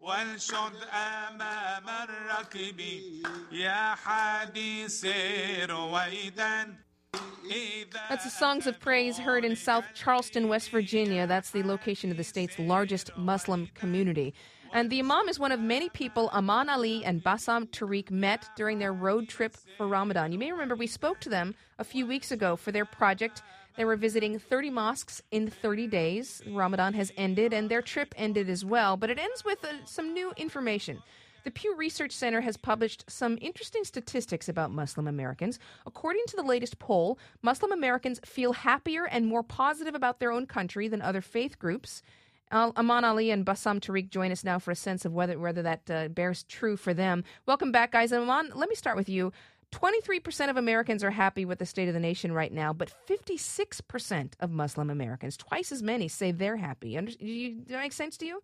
والشد أمام الركب يا حديث رويدا. That's the songs of praise heard in South Charleston, West Virginia. That's the location of the state's largest Muslim community. And the Imam is one of many people Aman Ali and Bassam Tariq met during their road trip for Ramadan. You may remember we spoke to them a few weeks ago for their project. They were visiting 30 mosques in 30 days. Ramadan has ended, and their trip ended as well. But it ends with some new information. The Pew Research Center has published some interesting statistics about Muslim Americans. According to the latest poll, Muslim Americans feel happier and more positive about their own country than other faith groups. Aman Ali and Bassam Tariq join us now for a sense of whether that bears true for them. Welcome back, guys. Aman, let me start with you. 23% of Americans are happy with the state of the nation right now, but 56% of Muslim Americans, twice as many, say they're happy. Does that make sense to you?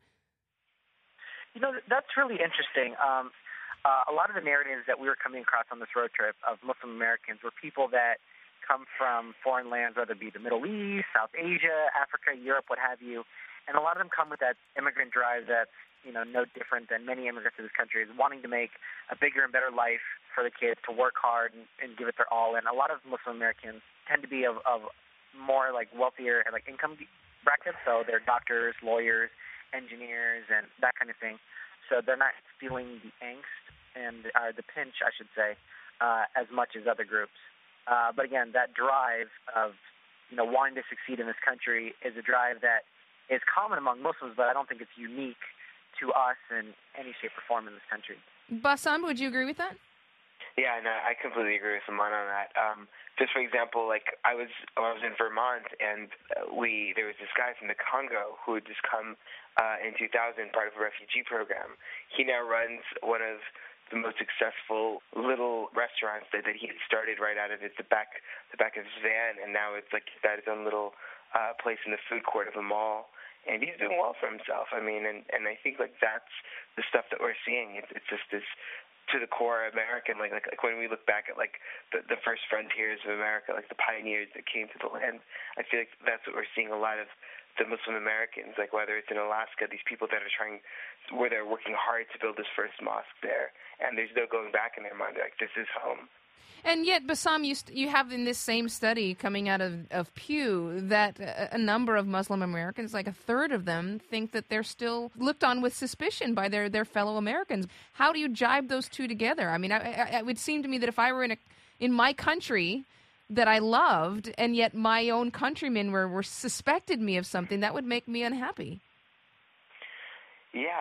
You know, that's really interesting. A lot of the narratives that we were coming across on this road trip of Muslim Americans were people that come from foreign lands, whether it be the Middle East, South Asia, Africa, Europe, what have you. And a lot of them come with that immigrant drive that's, no different than many immigrants to this country, is wanting to make a bigger and better life for the kids, to work hard and give it their all. And a lot of Muslim Americans tend to be of more like wealthier like income brackets, so they're doctors, lawyers, engineers, and that kind of thing. So they're not feeling the angst and the pinch, I should say, as much as other groups. But again, that drive of wanting to succeed in this country is a drive that is common among Muslims, but I don't think it's unique to us in any shape or form in this country. Bassam, would you agree with that? Yeah, no, I completely agree with Aman on that. Just for example, like I was in Vermont, and there was this guy from the Congo who had just come in 2000, part of a refugee program. He now runs one of the most successful little restaurants that he had started right out of the back of his van, and now it's like he's got his own little place in the food court of a mall. And he's doing well for himself. I mean, and I think like that's the stuff that we're seeing. It's just this to the core American, like when we look back at like the first frontiers of America, like the pioneers that came to the land. I feel like that's what we're seeing a lot of the Muslim Americans, like whether it's in Alaska, these people that are where they're working hard to build this first mosque there, and there's no going back in their mind. Like this is home. And yet, Bassam, you have in this same study coming out of Pew that a number of Muslim Americans, like a third of them, think that they're still looked on with suspicion by their fellow Americans. How do you jibe those two together? I mean, it would seem to me that if I were in my country that I loved, and yet my own countrymen were suspected me of something, that would make me unhappy. Yeah,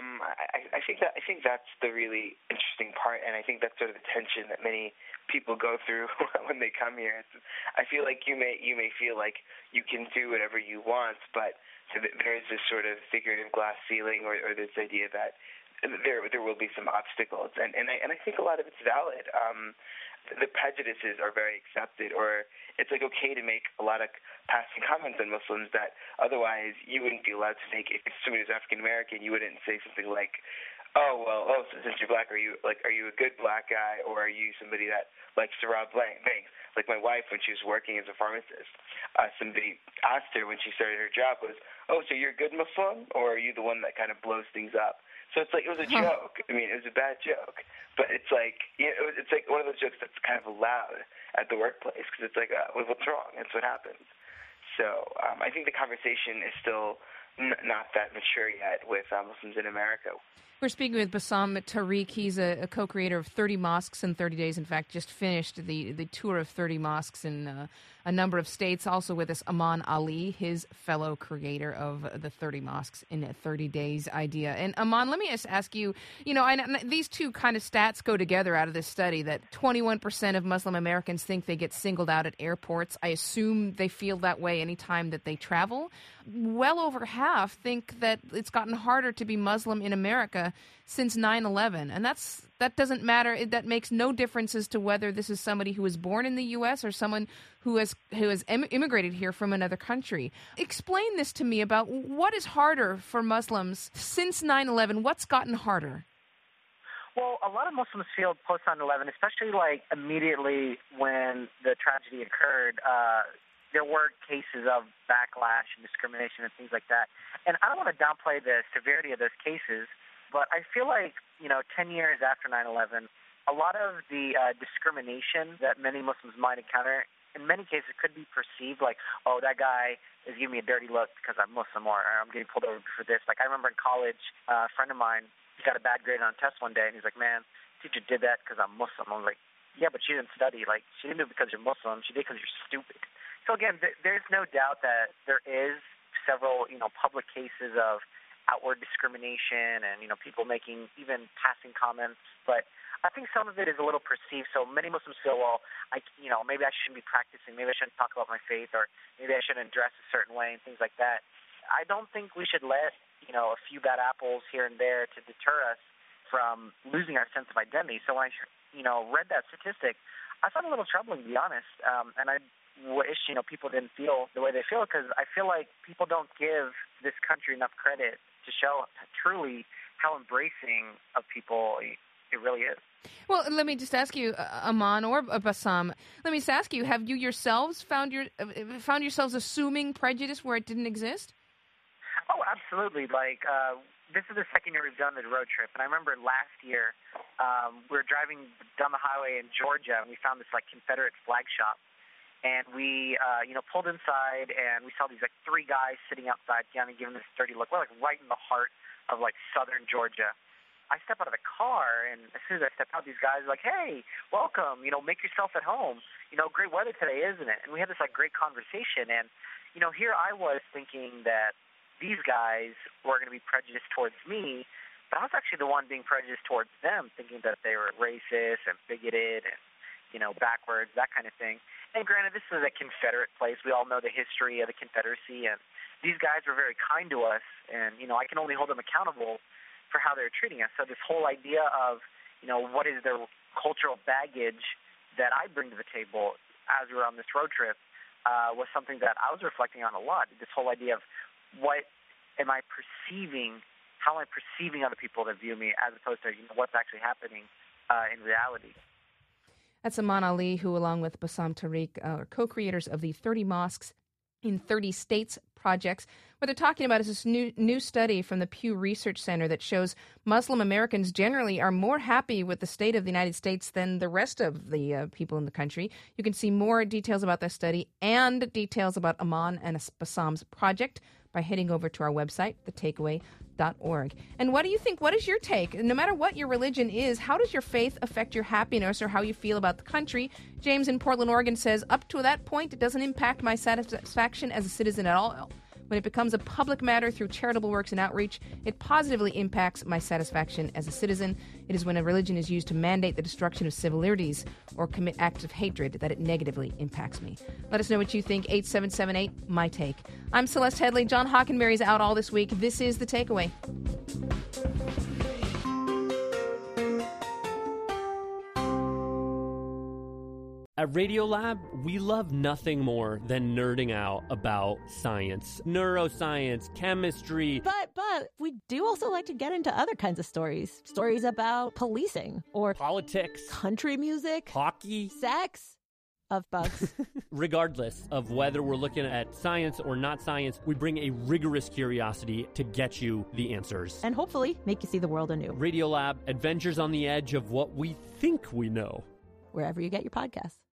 I think that's the really interesting part, and I think that's sort of the tension that many people go through when they come here. I feel like you may feel like you can do whatever you want, but there is this sort of figurative glass ceiling, or this idea that there will be some obstacles, and I think a lot of it's valid. The prejudices are very accepted, or it's like okay to make a lot of passing comments on Muslims that otherwise you wouldn't be allowed to make. If somebody was African American, you wouldn't say something like, so since you're black, are you a good black guy, or are you somebody that likes to rob banks? Like my wife, when she was working as a pharmacist, somebody asked her when she started her job was, so you're a good Muslim, or are you the one that kind of blows things up? So it's like it was a joke. I mean, it was a bad joke, but it's like it's like one of those jokes that's kind of allowed at the workplace because it's like, what's wrong? That's what happens. So I think the conversation is still not that mature yet with Muslims in America. We're speaking with Bassam Tariq. He's a co-creator of 30 Mosques in 30 Days. In fact, just finished the tour of 30 mosques in a number of states. Also with us, Aman Ali, his fellow creator of the 30 Mosques in 30 Days idea. And Aman, let me just ask you, these two kind of stats go together out of this study that 21% of Muslim Americans think they get singled out at airports. I assume they feel that way anytime that they travel. Well over half think that it's gotten harder to be Muslim in America since 9/11, and that doesn't matter. That makes no difference as to whether this is somebody who was born in the U.S. or someone who has immigrated here from another country. Explain this to me about what is harder for Muslims since 9/11. What's gotten harder? Well, a lot of Muslims feel post 9/11, especially like immediately when the tragedy occurred. There were cases of backlash and discrimination and things like that. And I don't want to downplay the severity of those cases, But I feel like, 10 years after 9/11, a lot of the discrimination that many Muslims might encounter, in many cases, could be perceived like, oh, that guy is giving me a dirty look because I'm Muslim, or I'm getting pulled over for this. Like, I remember in college, a friend of mine, he got a bad grade on a test one day, and he's like, man, teacher did that because I'm Muslim. I was like, yeah, but she didn't study. Like, she didn't do it because you're Muslim. She did it because you're stupid. So, again, there's no doubt that there is several, public cases of outward discrimination and, people making even passing comments. But I think some of it is a little perceived. So many Muslims feel, well, maybe I shouldn't be practicing. Maybe I shouldn't talk about my faith, or maybe I shouldn't dress a certain way and things like that. I don't think we should let, a few bad apples here and there to deter us from losing our sense of identity. So when I, read that statistic, I found it a little troubling, to be honest. And I wish, people didn't feel the way they feel, because I feel like people don't give this country enough credit to show truly how embracing of people it really is. Well, let me just ask you, Aman or Bassam, let me just ask you, have you yourselves found yourselves assuming prejudice where it didn't exist? Oh, absolutely. Like, this is the second year we've done the road trip, and I remember last year we were driving down the highway in Georgia, and we found this, Confederate flag shop. And we, pulled inside, and we saw these, three guys sitting outside, giving this dirty look. We're, right in the heart of, southern Georgia. I step out of the car, and as soon as I step out, these guys are like, hey, welcome, make yourself at home. Great weather today, isn't it? And we had this, great conversation. And, here I was thinking that these guys were going to be prejudiced towards me, but I was actually the one being prejudiced towards them, thinking that they were racist and bigoted and, backwards, that kind of thing. And granted, this is a Confederate place. We all know the history of the Confederacy, and these guys were very kind to us, and, I can only hold them accountable for how they're treating us. So this whole idea of, what is their cultural baggage that I bring to the table as we were on this road trip was something that I was reflecting on a lot. This whole idea of what am I perceiving, how am I perceiving other people that view me, as opposed to, what's actually happening in reality. That's Aman Ali, who, along with Bassam Tariq, are co-creators of the 30 Mosques in 30 States projects. What they're talking about is this new study from the Pew Research Center that shows Muslim Americans generally are more happy with the state of the United States than the rest of the people in the country. You can see more details about this study and details about Aman and Bassam's project by heading over to our website, thetakeaway.org. And what do you think? What is your take? No matter what your religion is, how does your faith affect your happiness or how you feel about the country? James in Portland, Oregon says, up to that point, it doesn't impact my satisfaction as a citizen at all. When it becomes a public matter through charitable works and outreach, it positively impacts my satisfaction as a citizen. It is when a religion is used to mandate the destruction of civil liberties or commit acts of hatred that it negatively impacts me. Let us know what you think. 8778, My Take. I'm Celeste Headley. John Hockenberry's out all this week. This is The Takeaway. At Radiolab, we love nothing more than nerding out about science, neuroscience, chemistry. But we do also like to get into other kinds of stories. Stories about policing or politics, country music, hockey, sex, of bugs. Regardless of whether we're looking at science or not science, we bring a rigorous curiosity to get you the answers. And hopefully make you see the world anew. Radiolab, adventures on the edge of what we think we know. Wherever you get your podcasts.